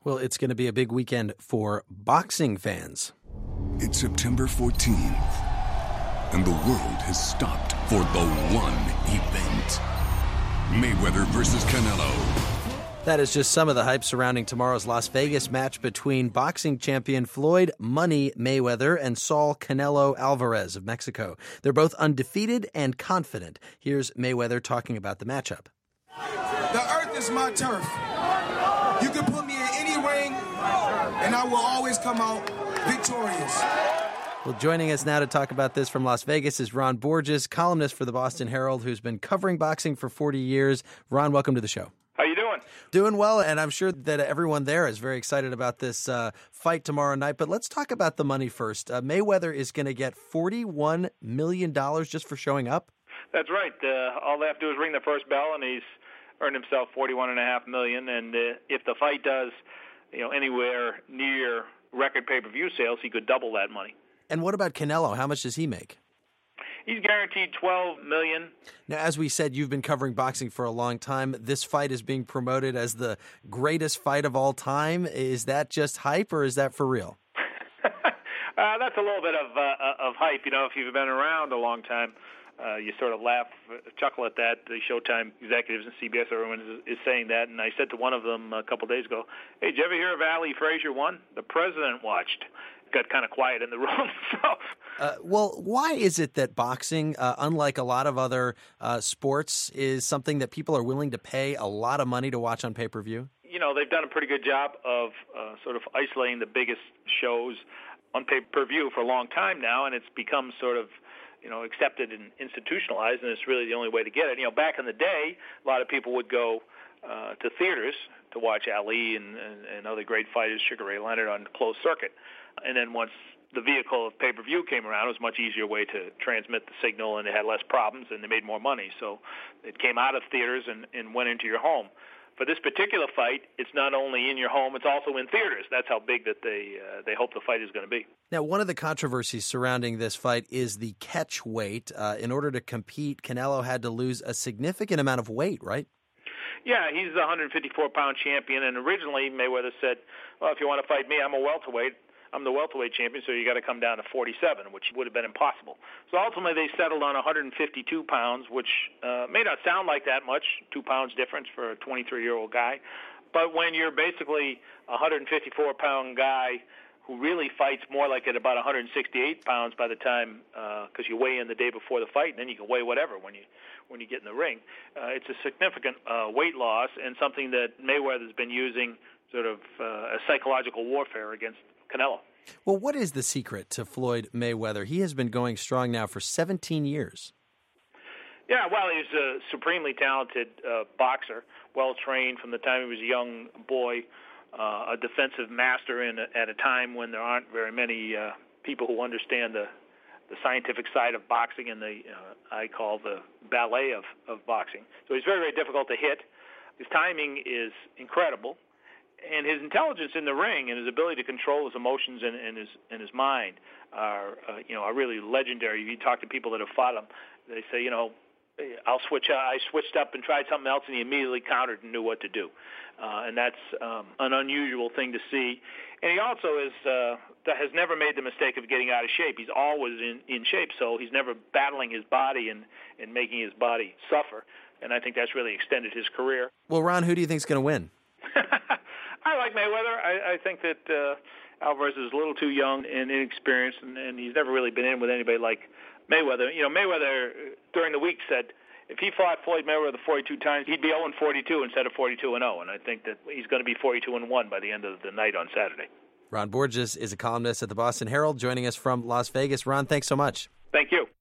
Well, it's going to be a big weekend for boxing fans. It's September 14th, and the world has stopped for the one event. Mayweather versus Canelo. That is just some of the hype surrounding tomorrow's Las Vegas match between boxing champion Floyd Money Mayweather and Saul Canelo Alvarez of Mexico. They're both undefeated and confident. Here's Mayweather talking about the matchup. The earth is my turf. You can put me in any ring, and I will always come out victorious. Well, joining us now to talk about this from Las Vegas is Ron Borges, columnist for the Boston Herald, who's been covering boxing for 40 years. Ron, welcome to the show. How you doing? Doing well, and I'm sure that everyone there is very excited about this fight tomorrow night. But let's talk about the money first. Mayweather is going to get $41 million just for showing up? That's right. All they have to do is ring the first bell, and he's earned himself $41.5 million. And if the fight does, anywhere near record pay-per-view sales, he could double that money. And what about Canelo? How much does he make? He's guaranteed $12 million. Now, as we said, you've been covering boxing for a long time. This fight is being promoted as the greatest fight of all time. Is that just hype, or is that for real? That's a little bit of hype. If you've been around a long time, you sort of laugh, chuckle at that. The Showtime executives and CBS, everyone is saying that. And I said to one of them a couple days ago, "Hey, did you ever hear of Ali Frazier won? The president watched." Got kind of quiet in the room. Well, why is it that boxing, unlike a lot of other sports, is something that people are willing to pay a lot of money to watch on pay-per-view? They've done a pretty good job of sort of isolating the biggest shows on pay-per-view for a long time now, and it's become sort of accepted and institutionalized, and it's really the only way to get it. Back in the day, a lot of people would go to theaters to watch Ali and other great fighters, Sugar Ray Leonard, on closed circuit. And then once the vehicle of pay-per-view came around, it was a much easier way to transmit the signal, and it had less problems, and they made more money. So it came out of theaters and went into your home. For this particular fight, it's not only in your home, it's also in theaters. That's how big that they hope the fight is going to be. Now, one of the controversies surrounding this fight is the catch weight. In order to compete, Canelo had to lose a significant amount of weight, right? Yeah, he's the 154-pound champion, and originally Mayweather said, well, if you want to fight me, I'm a welterweight. I'm the welterweight champion, so you got to come down to 47, which would have been impossible. So ultimately they settled on 152 pounds, which may not sound like that much, 2 pounds difference for a 23-year-old guy. But when you're basically a 154-pound guy who really fights more like at about 168 pounds by the time, because you weigh in the day before the fight, and then you can weigh whatever when you get in the ring. It's a significant weight loss, and something that Mayweather's been using sort of as psychological warfare against Canelo. Well, what is the secret to Floyd Mayweather? He has been going strong now for 17 years. Yeah, well, he's a supremely talented boxer, well-trained from the time he was a young boy, a defensive master at a time when there aren't very many people who understand the scientific side of boxing and I call the ballet of boxing. So he's very, very difficult to hit. His timing is incredible. And his intelligence in the ring and his ability to control his emotions and his mind are really legendary. You talk to people that have fought him, they say, I switched up and tried something else, and he immediately countered and knew what to do. And that's an unusual thing to see. And he also has never made the mistake of getting out of shape. He's always in shape, so he's never battling his body and making his body suffer. And I think that's really extended his career. Well, Ron, who do you think is going to win? I like Mayweather. I think that Alvarez is a little too young and inexperienced, and he's never really been in with anybody like Mayweather. Mayweather during the week said if he fought Floyd Mayweather 42 times, he'd be 0-42 instead of 42-0, and I think that he's going to be 42-1 by the end of the night on Saturday. Ron Borges is a columnist at the Boston Herald, joining us from Las Vegas. Ron, thanks so much. Thank you.